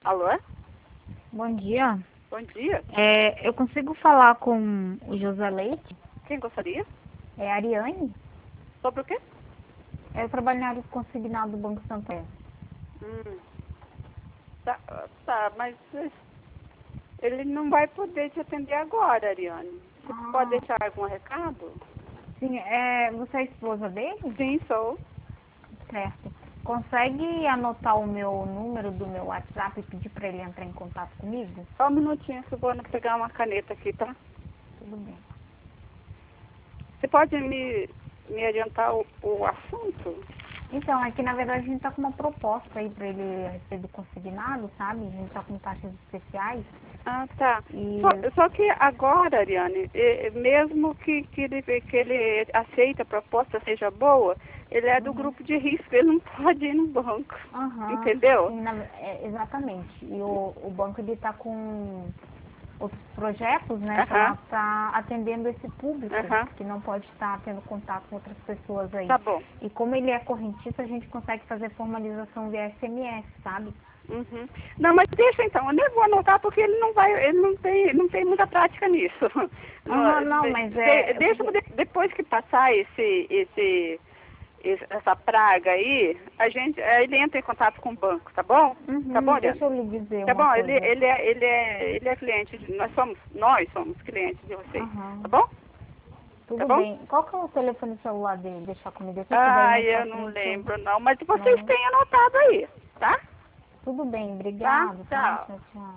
Alô? Bom dia. Bom dia. Eu consigo falar com o José Leite? Quem gostaria? É a Ariane? Sobre o quê? Eu trabalho na área de consignado do Banco Santander. Hum. Tá, mas ele não vai poder te atender agora, Ariane. Você pode deixar algum recado? Sim, você é a esposa dele? Sim, sou. Certo. Consegue anotar o meu número do meu WhatsApp e pedir para ele entrar em contato comigo? Só um minutinho que eu vou pegar uma caneta aqui, tá? Tudo bem. Você pode me adiantar o assunto? Então, é que na verdade a gente está com uma proposta aí para ele a respeito do consignado, sabe? A gente está com taxas especiais. Ah, tá. E Só que agora, Ariane, mesmo que ele aceite a proposta seja boa, ele é do grupo de risco, ele não pode ir no banco. Aham, Entendeu? sim, exatamente. E o banco ele está com outros projetos, né, para Aham, nós estar atendendo esse público aham. que não pode estar tendo contato com outras pessoas aí. Tá bom. E como ele é correntista, a gente consegue fazer formalização via SMS, sabe? Uhum. Não, mas deixa então, eu nem vou anotar porque ele não tem muita prática nisso. Aham, não, mas Deixa depois que passar essa praga aí, aí ele entra em contato com o banco, tá bom? Tá bom, Ariane? Deixa eu lhe dizer Tá uma bom, coisa. ele é cliente, nós somos clientes de vocês, Aham, tá bom? Tá tudo bom? bem. Qual que é o telefone celular dele? Deixar comigo aqui, que daí Ah, mais pra eu não frente eu... lembro não, mas vocês Não. têm anotado aí, tá? Tudo bem, Tá? obrigado, tá? Tchau. Tchau, tchau.